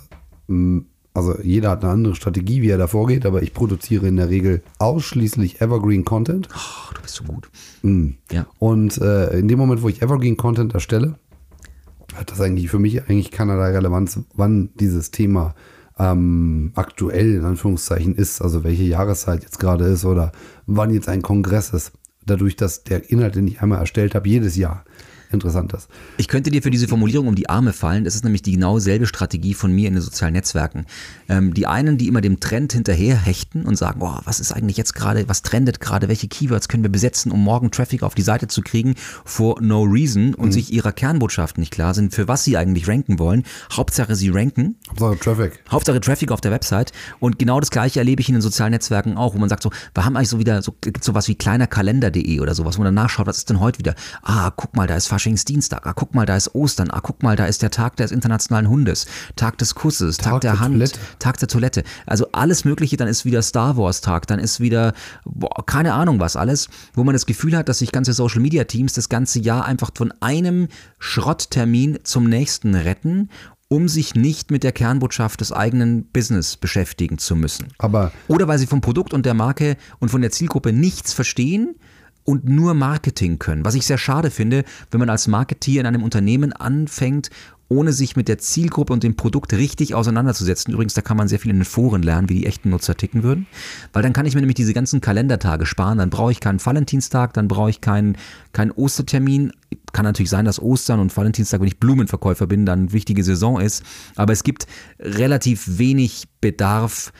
Speaker 2: also jeder hat eine andere Strategie, wie er da vorgeht, aber ich produziere in der Regel ausschließlich Evergreen Content.
Speaker 1: Oh, du bist so gut.
Speaker 2: Mhm. Ja. Und äh, in dem Moment, wo ich Evergreen Content erstelle, hat das eigentlich für mich eigentlich keinerlei Relevanz, wann dieses Thema Ähm, aktuell in Anführungszeichen ist, also welche Jahreszeit jetzt gerade ist oder wann jetzt ein Kongress ist. Dadurch, dass der Inhalt, den ich einmal erstellt habe, jedes Jahr interessant ist.
Speaker 1: Ich könnte dir für diese Formulierung um die Arme fallen. Das ist nämlich die genau selbe Strategie von mir in den sozialen Netzwerken. Ähm, die einen, die immer dem Trend hinterher hechten und sagen, oh, was ist eigentlich jetzt gerade, was trendet gerade, welche Keywords können wir besetzen, um morgen Traffic auf die Seite zu kriegen, for no reason und mhm. sich ihrer Kernbotschaft nicht klar sind, für was sie eigentlich ranken wollen. Hauptsache sie ranken.
Speaker 2: Hauptsache Traffic.
Speaker 1: Hauptsache Traffic auf der Website. Und genau das Gleiche erlebe ich in den sozialen Netzwerken auch, wo man sagt so, wir haben eigentlich so wieder, so gibt sowas wie kleinerkalender punkt de oder sowas, wo man dann nachschaut, was ist denn heute wieder? Ah, guck mal, da ist Faschingsdienstag. Ah, guck mal, da ist Ostern. Ah, guck mal, da ist der Tag des internationalen Hundes. Tag des Kusses, Tag, Tag der, der Hand, Toilette. Tag der Toilette. Also alles Mögliche, dann ist wieder Star Wars Tag, dann ist wieder, boah, keine Ahnung was alles, wo man das Gefühl hat, dass sich ganze Social Media Teams das ganze Jahr einfach von einem Schrotttermin zum nächsten retten, um sich nicht mit der Kernbotschaft des eigenen Business beschäftigen zu müssen.
Speaker 2: Aber
Speaker 1: Oder weil sie vom Produkt und der Marke und von der Zielgruppe nichts verstehen und nur Marketing können. Was ich sehr schade finde, wenn man als Marketeer in einem Unternehmen anfängt, ohne sich mit der Zielgruppe und dem Produkt richtig auseinanderzusetzen. Übrigens, da kann man sehr viel in den Foren lernen, wie die echten Nutzer ticken würden, weil dann kann ich mir nämlich diese ganzen Kalendertage sparen, dann brauche ich keinen Valentinstag, dann brauche ich keinen, keinen Ostertermin. Kann natürlich sein, dass Ostern und Valentinstag, wenn ich Blumenverkäufer bin, dann eine wichtige Saison ist, aber es gibt relativ wenig Bedarf,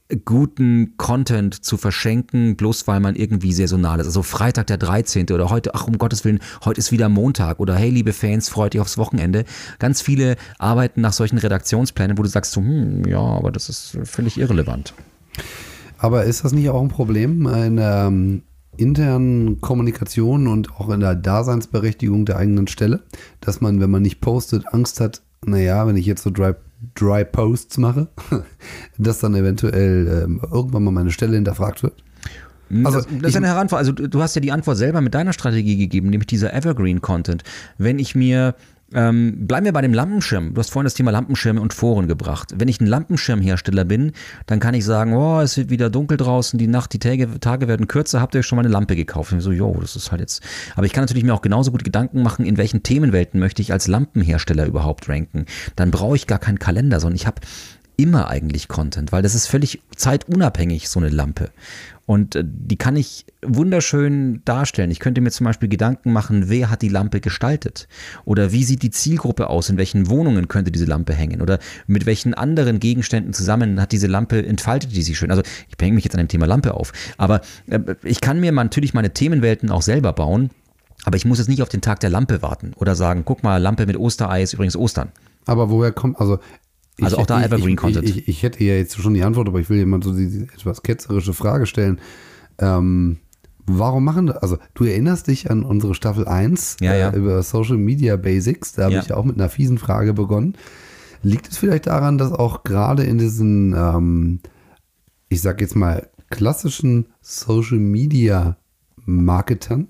Speaker 1: guten Content zu verschenken, bloß weil man irgendwie saisonal ist. Also Freitag der dreizehnte oder heute, ach um Gottes Willen, heute ist wieder Montag oder hey liebe Fans, freut ihr aufs Wochenende. Ganz viele arbeiten nach solchen Redaktionsplänen, wo du sagst so, hm, ja, aber das ist völlig irrelevant.
Speaker 2: Aber ist das nicht auch ein Problem in der ähm, internen Kommunikation und auch in der Daseinsberechtigung der eigenen Stelle, dass man, wenn man nicht postet, Angst hat, naja, wenn ich jetzt so dry Dry Posts mache, dass dann eventuell ähm, irgendwann mal meine Stelle hinterfragt wird?
Speaker 1: Also, das, das ist eine Heranforderung. Also du hast ja die Antwort selber mit deiner Strategie gegeben, nämlich dieser Evergreen-Content. Wenn ich mir, ähm, bleiben wir bei dem Lampenschirm. Du hast vorhin das Thema Lampenschirme und Foren gebracht. Wenn ich ein Lampenschirmhersteller bin, dann kann ich sagen, oh, es wird wieder dunkel draußen, die Nacht, die Tage, Tage werden kürzer, habt ihr euch schon mal eine Lampe gekauft? Und ich so, jo, das ist halt jetzt. Aber ich kann natürlich mir auch genauso gut Gedanken machen, in welchen Themenwelten möchte ich als Lampenhersteller überhaupt ranken. Dann brauche ich gar keinen Kalender, sondern ich habe immer eigentlich Content, weil das ist völlig zeitunabhängig, so eine Lampe. Und die kann ich wunderschön darstellen. Ich könnte mir zum Beispiel Gedanken machen, wer hat die Lampe gestaltet? Oder wie sieht die Zielgruppe aus? In welchen Wohnungen könnte diese Lampe hängen? Oder mit welchen anderen Gegenständen zusammen hat diese Lampe, entfaltet die sich schön? Also ich hänge mich jetzt an dem Thema Lampe auf. Aber ich kann mir natürlich meine Themenwelten auch selber bauen. Aber ich muss jetzt nicht auf den Tag der Lampe warten. Oder sagen, guck mal, Lampe mit Osterei ist übrigens Ostern.
Speaker 2: Aber woher kommt, also Ich,
Speaker 1: also auch da Evergreen-Content.
Speaker 2: Ich, ich, ich hätte ja jetzt schon die Antwort, aber ich will dir mal so diese etwas ketzerische Frage stellen. Ähm, warum machen das? Also du erinnerst dich an unsere Staffel eins
Speaker 1: ja, ja.
Speaker 2: Äh, über Social Media Basics. Da habe
Speaker 1: ja.
Speaker 2: ich ja auch mit einer fiesen Frage begonnen. Liegt es vielleicht daran, dass auch gerade in diesen, ähm, ich sag jetzt mal, klassischen Social Media Marketern,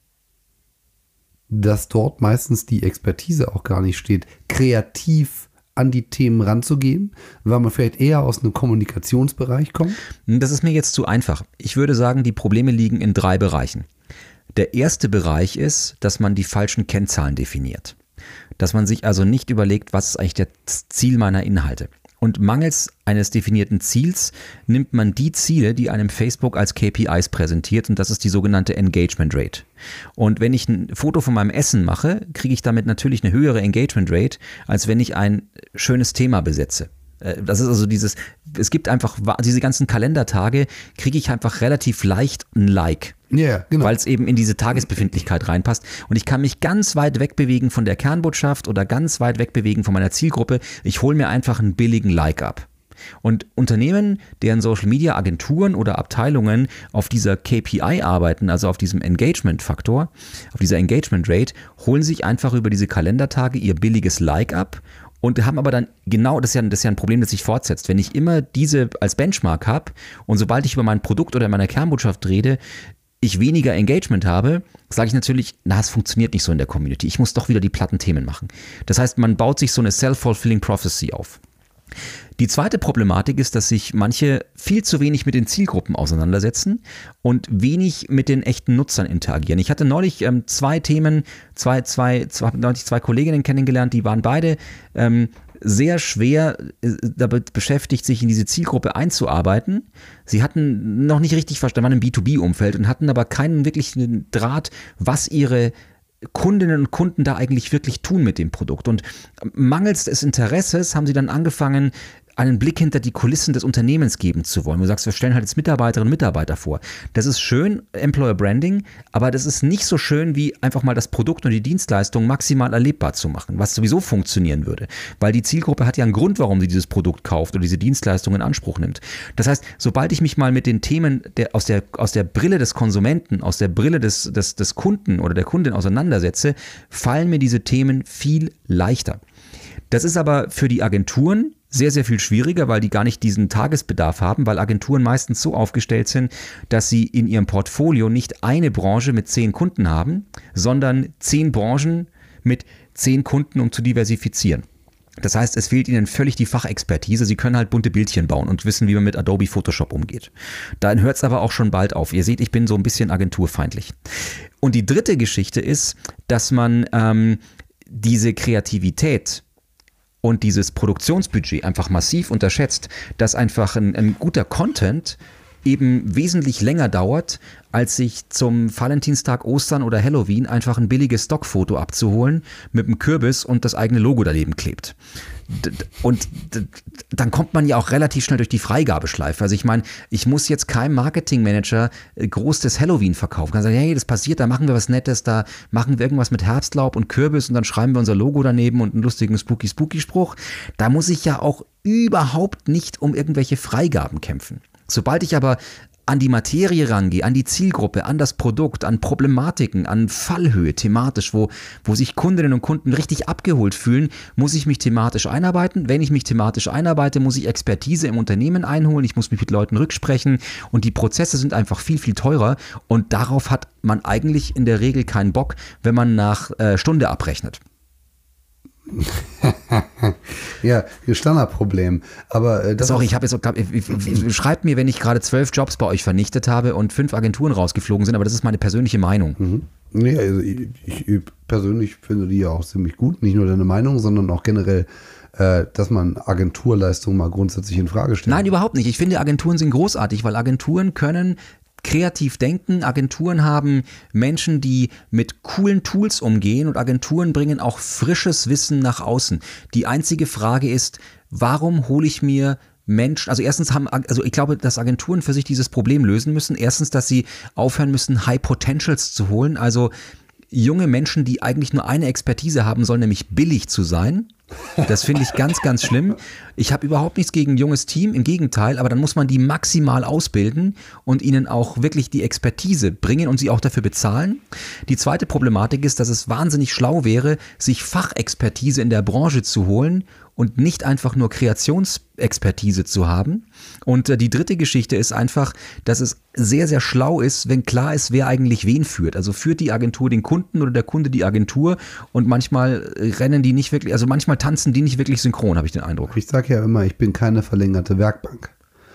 Speaker 2: dass dort meistens die Expertise auch gar nicht steht, kreativ an die Themen ranzugehen, weil man vielleicht eher aus einem Kommunikationsbereich kommt?
Speaker 1: Das ist mir jetzt zu einfach. Ich würde sagen, die Probleme liegen in drei Bereichen. Der erste Bereich ist, dass man die falschen Kennzahlen definiert. Dass man sich also nicht überlegt, was ist eigentlich das Ziel meiner Inhalte. Und mangels eines definierten Ziels nimmt man die Ziele, die einem Facebook als K P Is präsentiert, und das ist die sogenannte Engagement Rate. Und wenn ich ein Foto von meinem Essen mache, kriege ich damit natürlich eine höhere Engagement Rate, als wenn ich ein schönes Thema besetze. Das ist also dieses, es gibt einfach, diese ganzen Kalendertage kriege ich einfach relativ leicht ein Like.
Speaker 2: Ja, yeah, genau.
Speaker 1: Weil es eben in diese Tagesbefindlichkeit reinpasst. Und ich kann mich ganz weit wegbewegen von der Kernbotschaft oder ganz weit wegbewegen von meiner Zielgruppe. Ich hole mir einfach einen billigen Like ab. Und Unternehmen, deren Social-Media-Agenturen oder Abteilungen auf dieser K P I arbeiten, also auf diesem Engagement-Faktor, auf dieser Engagement-Rate, holen sich einfach über diese Kalendertage ihr billiges Like ab und haben aber dann genau, das ist, ja, das ist ja ein Problem, das sich fortsetzt. Wenn ich immer diese als Benchmark habe und sobald ich über mein Produkt oder meine Kernbotschaft rede, ich weniger Engagement habe, sage ich natürlich, na, es funktioniert nicht so in der Community. Ich muss doch wieder die platten Themen machen. Das heißt, man baut sich so eine self-fulfilling prophecy auf. Die zweite Problematik ist, dass sich manche viel zu wenig mit den Zielgruppen auseinandersetzen und wenig mit den echten Nutzern interagieren. Ich hatte neulich ähm, zwei Themen, zwei, zwei, zwei, neulich zwei Kolleginnen kennengelernt, die waren beide ähm, sehr schwer äh, damit beschäftigt, sich in diese Zielgruppe einzuarbeiten. Sie hatten noch nicht richtig verstanden, waren im B zwei B-Umfeld und hatten aber keinen wirklichen Draht, was ihre Kundinnen und Kunden da eigentlich wirklich tun mit dem Produkt. Und mangels des Interesses haben sie dann angefangen, einen Blick hinter die Kulissen des Unternehmens geben zu wollen. Du sagst, wir stellen halt jetzt Mitarbeiterinnen und Mitarbeiter vor. Das ist schön, Employer Branding, aber das ist nicht so schön, wie einfach mal das Produkt und die Dienstleistung maximal erlebbar zu machen, was sowieso funktionieren würde. Weil die Zielgruppe hat ja einen Grund, warum sie dieses Produkt kauft oder diese Dienstleistung in Anspruch nimmt. Das heißt, sobald ich mich mal mit den Themen der, aus, der, aus der Brille des Konsumenten, aus der Brille des, des, des Kunden oder der Kundin auseinandersetze, fallen mir diese Themen viel leichter. Das ist aber für die Agenturen sehr, sehr viel schwieriger, weil die gar nicht diesen Tagesbedarf haben, weil Agenturen meistens so aufgestellt sind, dass sie in ihrem Portfolio nicht eine Branche mit zehn Kunden haben, sondern zehn Branchen mit zehn Kunden, um zu diversifizieren. Das heißt, es fehlt ihnen völlig die Fachexpertise. Sie können halt bunte Bildchen bauen und wissen, wie man mit Adobe Photoshop umgeht. Dann hört es aber auch schon bald auf. Ihr seht, ich bin so ein bisschen agenturfeindlich. Und die dritte Geschichte ist, dass man ähm, diese Kreativität und dieses Produktionsbudget einfach massiv unterschätzt, dass einfach ein, ein guter Content eben wesentlich länger dauert, als sich zum Valentinstag, Ostern oder Halloween einfach ein billiges Stockfoto abzuholen mit einem Kürbis und das eigene Logo daneben klebt. Und dann kommt man ja auch relativ schnell durch die Freigabeschleife. Also ich meine, ich muss jetzt keinem Marketingmanager groß das Halloween verkaufen. Kann sagen, hey, das passiert, da machen wir was Nettes, da machen wir irgendwas mit Herbstlaub und Kürbis und dann schreiben wir unser Logo daneben und einen lustigen Spooky-Spooky-Spruch. Da muss ich ja auch überhaupt nicht um irgendwelche Freigaben kämpfen. Sobald ich aber an die Materie rangehe, an die Zielgruppe, an das Produkt, an Problematiken, an Fallhöhe thematisch, wo, wo sich Kundinnen und Kunden richtig abgeholt fühlen, muss ich mich thematisch einarbeiten. Wenn ich mich thematisch einarbeite, muss ich Expertise im Unternehmen einholen, ich muss mich mit Leuten rücksprechen und die Prozesse sind einfach viel, viel teurer und darauf hat man eigentlich in der Regel keinen Bock, wenn man nach äh, Stunde abrechnet.
Speaker 2: Ja, Standardproblem. Aber äh, das
Speaker 1: Sorry, ich habe jetzt, glaub, schreibt mir, wenn ich gerade zwölf Jobs bei euch vernichtet habe und fünf Agenturen rausgeflogen sind, aber das ist meine persönliche Meinung.
Speaker 2: Mhm. Nee, also ich, ich persönlich finde die ja auch ziemlich gut, nicht nur deine Meinung, sondern auch generell, äh, dass man Agenturleistungen mal grundsätzlich in Frage stellt.
Speaker 1: Nein, überhaupt nicht. Ich finde, Agenturen sind großartig, weil Agenturen können kreativ denken. Agenturen haben Menschen, die mit coolen Tools umgehen und Agenturen bringen auch frisches Wissen nach außen. Die einzige Frage ist, warum hole ich mir Menschen, also erstens haben, also ich glaube, dass Agenturen für sich dieses Problem lösen müssen. Erstens, dass sie aufhören müssen, High Potentials zu holen, also junge Menschen, die eigentlich nur eine Expertise haben sollen, nämlich billig zu sein. Das finde ich ganz, ganz schlimm. Ich habe überhaupt nichts gegen ein junges Team, im Gegenteil, aber dann muss man die maximal ausbilden und ihnen auch wirklich die Expertise bringen und sie auch dafür bezahlen. Die zweite Problematik ist, dass es wahnsinnig schlau wäre, sich Fachexpertise in der Branche zu holen und nicht einfach nur Kreationsexpertise zu haben. Und äh, die dritte Geschichte ist einfach, dass es sehr, sehr schlau ist, wenn klar ist, wer eigentlich wen führt. Also führt die Agentur den Kunden oder der Kunde die Agentur und manchmal rennen die nicht wirklich, also manchmal tanzen die nicht wirklich synchron, habe ich den Eindruck.
Speaker 2: Ich sage ja immer, ich bin keine verlängerte Werkbank.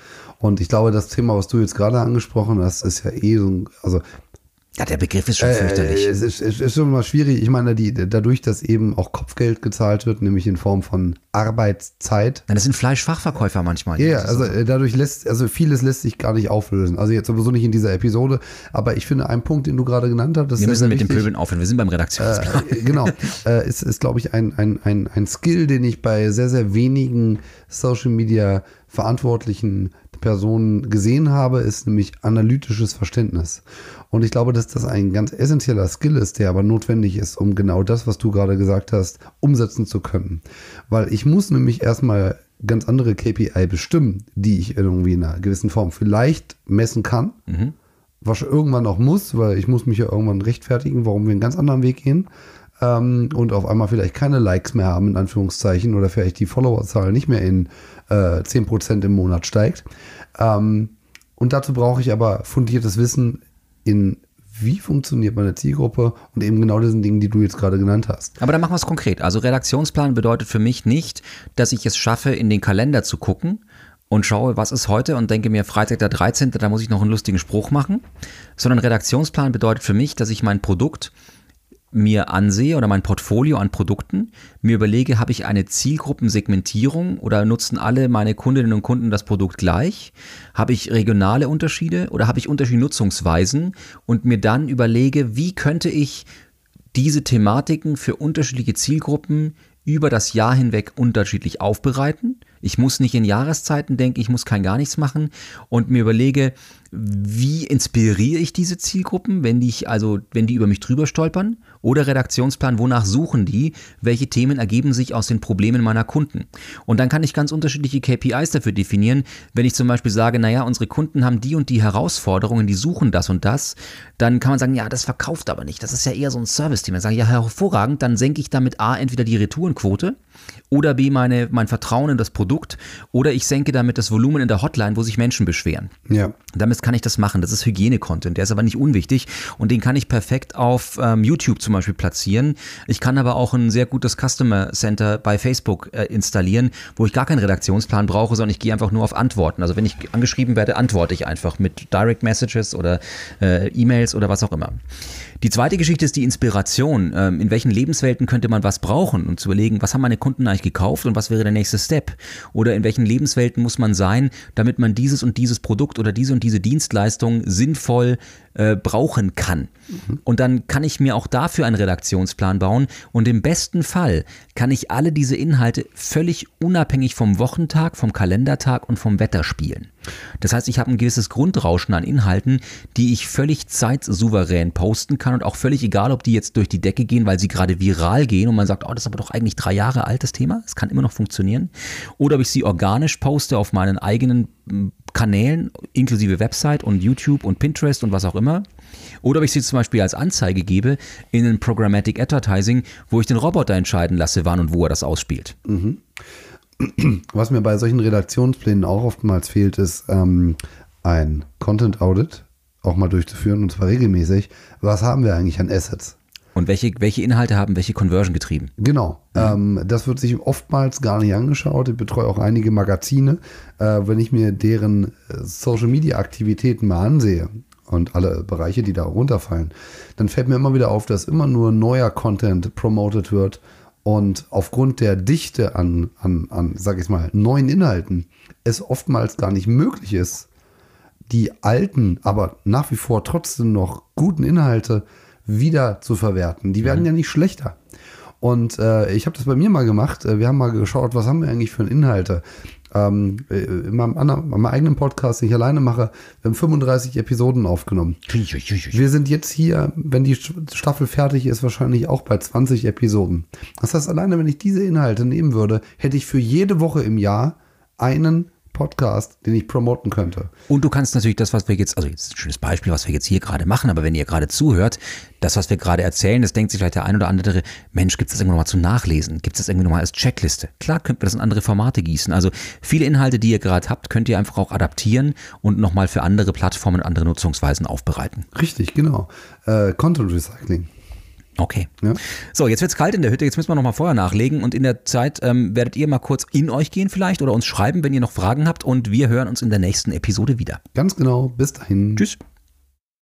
Speaker 2: Und ich glaube, das Thema, was du jetzt gerade angesprochen hast, ist ja eh so ein, also
Speaker 1: ja, der Begriff ist schon fürchterlich.
Speaker 2: Äh, es ist, es ist schon mal schwierig. Ich meine, die, dadurch, dass eben auch Kopfgeld gezahlt wird, nämlich in Form von Arbeitszeit.
Speaker 1: Das sind Fleischfachverkäufer manchmal.
Speaker 2: Ja, yeah, also so. dadurch lässt, also vieles lässt sich gar nicht auflösen. Also jetzt sowieso nicht in dieser Episode, aber ich finde, ein Punkt, den du gerade genannt hast, das
Speaker 1: wir
Speaker 2: ist
Speaker 1: müssen mit
Speaker 2: wichtig.
Speaker 1: dem Pöbeln aufhören. Wir sind beim Redaktionsplan.
Speaker 2: Äh, genau. äh, ist, ist glaube ich, ein, ein, ein, ein Skill, den ich bei sehr, sehr wenigen Social Media Verantwortlichen Personen gesehen habe, ist nämlich analytisches Verständnis. Und ich glaube, dass das ein ganz essentieller Skill ist, der aber notwendig ist, um genau das, was du gerade gesagt hast, umsetzen zu können. Weil ich muss nämlich erstmal ganz andere K P I bestimmen, die ich irgendwie in einer gewissen Form vielleicht messen kann, mhm. was irgendwann auch muss, weil ich muss mich ja irgendwann rechtfertigen, warum wir einen ganz anderen Weg gehen. Ähm, und auf einmal vielleicht keine Likes mehr haben, in Anführungszeichen, oder vielleicht die Followerzahl nicht mehr in äh, zehn Prozent im Monat steigt. Ähm, und dazu brauche ich aber fundiertes Wissen in, wie funktioniert meine Zielgruppe und eben genau diesen Dingen, die du jetzt gerade genannt hast.
Speaker 1: Aber dann machen wir es konkret. Also Redaktionsplan bedeutet für mich nicht, dass ich es schaffe, in den Kalender zu gucken und schaue, was ist heute und denke mir, Freitag der dreizehnte, da muss ich noch einen lustigen Spruch machen, sondern Redaktionsplan bedeutet für mich, dass ich mein Produkt mir ansehe oder mein Portfolio an Produkten, mir überlege, habe ich eine Zielgruppensegmentierung oder nutzen alle meine Kundinnen und Kunden das Produkt gleich? Habe ich regionale Unterschiede oder habe ich unterschiedliche Nutzungsweisen und mir dann überlege, wie könnte ich diese Thematiken für unterschiedliche Zielgruppen über das Jahr hinweg unterschiedlich aufbereiten. Ich muss nicht in Jahreszeiten denken, ich muss kein gar nichts machen und mir überlege, wie inspiriere ich diese Zielgruppen, wenn die, ich, also, wenn die über mich drüber stolpern? Oder Redaktionsplan, wonach suchen die? Welche Themen ergeben sich aus den Problemen meiner Kunden? Und dann kann ich ganz unterschiedliche K P Is dafür definieren. Wenn ich zum Beispiel sage, naja, unsere Kunden haben die und die Herausforderungen, die suchen das und das, dann kann man sagen, ja, das verkauft aber nicht. Das ist ja eher so ein Service-Thema. Dann sage ich, ja, hervorragend, dann senke ich damit A, entweder die Retourenquote oder B, meine, mein Vertrauen in das Produkt oder ich senke damit das Volumen in der Hotline, wo sich Menschen beschweren.
Speaker 2: Ja.
Speaker 1: Damit zumindest kann ich das machen. Das ist Hygiene-Content, der ist aber nicht unwichtig und den kann ich perfekt auf ähm, YouTube zum Beispiel platzieren. Ich kann aber auch ein sehr gutes Customer Center bei Facebook äh, installieren, wo ich gar keinen Redaktionsplan brauche, sondern ich gehe einfach nur auf Antworten. Also wenn ich angeschrieben werde, antworte ich einfach mit Direct Messages oder äh, E-Mails oder was auch immer. Die zweite Geschichte ist die Inspiration. Ähm, in welchen Lebenswelten könnte man was brauchen und zu überlegen, was haben meine Kunden eigentlich gekauft und was wäre der nächste Step? Oder in welchen Lebenswelten muss man sein, damit man dieses und dieses Produkt oder diese und diese Dienstleistung sinnvoll äh, brauchen kann. Mhm. Und dann kann ich mir auch dafür einen Redaktionsplan bauen und im besten Fall kann ich alle diese Inhalte völlig unabhängig vom Wochentag, vom Kalendertag und vom Wetter spielen. Das heißt, ich habe ein gewisses Grundrauschen an Inhalten, die ich völlig zeitsouverän posten kann und auch völlig egal, ob die jetzt durch die Decke gehen, weil sie gerade viral gehen und man sagt, oh, das ist aber doch eigentlich drei Jahre altes Thema, es kann immer noch funktionieren. Oder ob ich sie organisch poste auf meinen eigenen Kanälen, inklusive Website und YouTube und Pinterest und was auch immer. Oder ob ich sie zum Beispiel als Anzeige gebe in ein Programmatic Advertising, wo ich den Roboter entscheiden lasse, wann und wo er das ausspielt.
Speaker 2: Mhm. Was mir bei solchen Redaktionsplänen auch oftmals fehlt, ist ähm, ein Content Audit auch mal durchzuführen und zwar regelmäßig. Was haben wir eigentlich an Assets?
Speaker 1: Und welche, welche Inhalte haben welche Conversion getrieben?
Speaker 2: Genau. Ja. Ähm, das wird sich oftmals gar nicht angeschaut. Ich betreue auch einige Magazine. Äh, wenn ich mir deren Social Media Aktivitäten mal ansehe und alle Bereiche, die da runterfallen, dann fällt mir immer wieder auf, dass immer nur neuer Content promoted wird. Und aufgrund der Dichte an, an, an, sag ich mal, neuen Inhalten es oftmals gar nicht möglich ist, die alten, aber nach wie vor trotzdem noch guten Inhalte wieder zu verwerten. Die werden mhm. ja nicht schlechter. Und äh, ich habe das bei mir mal gemacht. Wir haben mal geschaut, was haben wir eigentlich für Inhalte. Ähm, in, meinem anderen, in meinem eigenen Podcast, den ich alleine mache, wir haben fünfunddreißig Episoden aufgenommen. Wir sind jetzt hier, wenn die Staffel fertig ist, wahrscheinlich auch bei zwanzig Episoden. Das heißt, alleine wenn ich diese Inhalte nehmen würde, hätte ich für jede Woche im Jahr einen Podcast, den ich promoten könnte.
Speaker 1: Und du kannst natürlich das, was wir jetzt, also jetzt ein schönes Beispiel, was wir jetzt hier gerade machen, aber wenn ihr gerade zuhört, das, was wir gerade erzählen, das denkt sich vielleicht der ein oder andere, Mensch, gibt es das irgendwann nochmal zum Nachlesen? Gibt es das irgendwie nochmal als Checkliste? Klar, könnt ihr das in andere Formate gießen. Also viele Inhalte, die ihr gerade habt, könnt ihr einfach auch adaptieren und nochmal für andere Plattformen, andere Nutzungsweisen aufbereiten.
Speaker 2: Richtig, genau. Äh, Content Recycling.
Speaker 1: Okay.
Speaker 2: Ja.
Speaker 1: So, jetzt wird's kalt in der Hütte, jetzt müssen wir nochmal Feuer nachlegen und in der Zeit ähm, werdet ihr mal kurz in euch gehen vielleicht oder uns schreiben, wenn ihr noch Fragen habt und wir hören uns in der nächsten Episode wieder.
Speaker 2: Ganz genau, bis dahin.
Speaker 1: Tschüss.